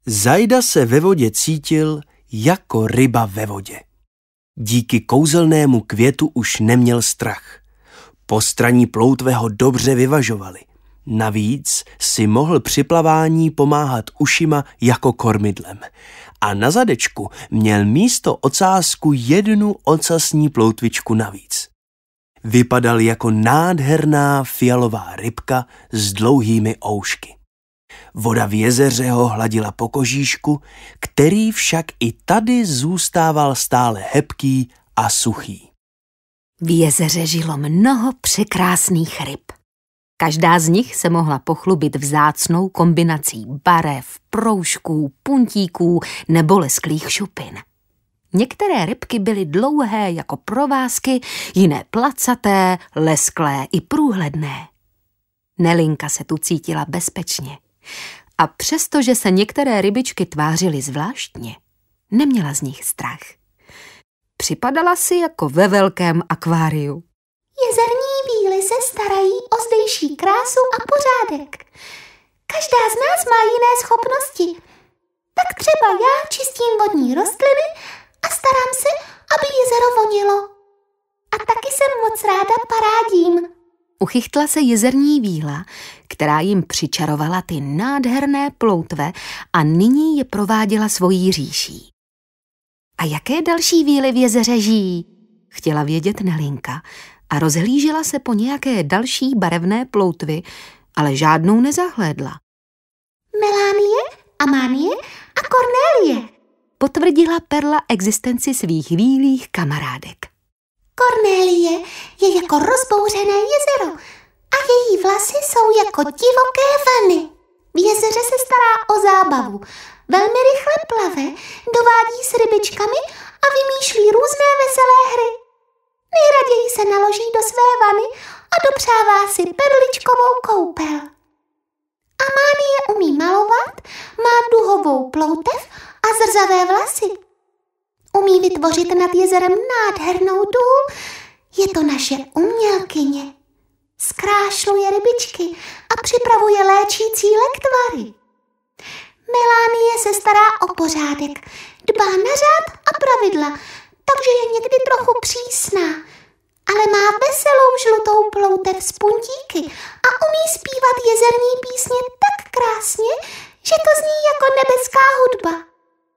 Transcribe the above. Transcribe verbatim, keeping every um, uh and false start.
Zajda se ve vodě cítil jako ryba ve vodě. Díky kouzelnému květu už neměl strach. Postraní ploutve ho dobře vyvažovaly. Navíc si mohl při plavání pomáhat ušima jako kormidlem. A na zadečku měl místo ocásku jednu ocasní ploutvičku navíc. Vypadal jako nádherná fialová rybka s dlouhými oušky. Voda v jezeře ho hladila po kožíšku, který však i tady zůstával stále hebký a suchý. V jezeře žilo mnoho překrásných ryb. Každá z nich se mohla pochlubit vzácnou kombinací barev, proužků, puntíků nebo lesklých šupin. Některé rybky byly dlouhé jako provázky, jiné placaté, lesklé i průhledné. Nelinka se tu cítila bezpečně. A přestože se některé rybičky tvářily zvláštně, neměla z nich strach. Připadala si jako ve velkém akváriu. Jezerní víly se starají o zdejší krásu a pořádek. Každá z nás má jiné schopnosti. Tak třeba já čistím vodní rostliny a starám se, aby jezero vonilo. A taky jsem moc ráda parádím. Uchychtla se jezerní víla, která jim přičarovala ty nádherné ploutve a nyní je prováděla svojí říší. A jaké další víly v jezeře žijí? Chtěla vědět Nelinka a rozhlížela se po nějaké další barevné ploutvy, ale žádnou nezahlédla. Melánie, Amánie a Kornélie, potvrdila Perla existenci svých vílých kamarádek. Kornélie je jako rozbouřené jezero a její vlasy jsou jako divoké vany. V jezeře se stará o zábavu, velmi rychle plave, dovádí s rybičkami a vymýšlí různé veselé hry. Nejraději se naloží do své vany a dopřává si perličkovou koupel. Amánie umí malovat, má duhovou ploutev a zrzavé vlasy. Umí vytvořit nad jezerem nádhernou duhu, je to naše umělkyně. Zkrášluje rybičky a připravuje léčící lektvary. Melánie se stará o pořádek, dbá na řád a pravidla, takže je někdy trochu přísná, ale má veselou žlutou ploutev z puntíky a umí zpívat jezerní písně tak krásně, že to zní jako nebeská hudba.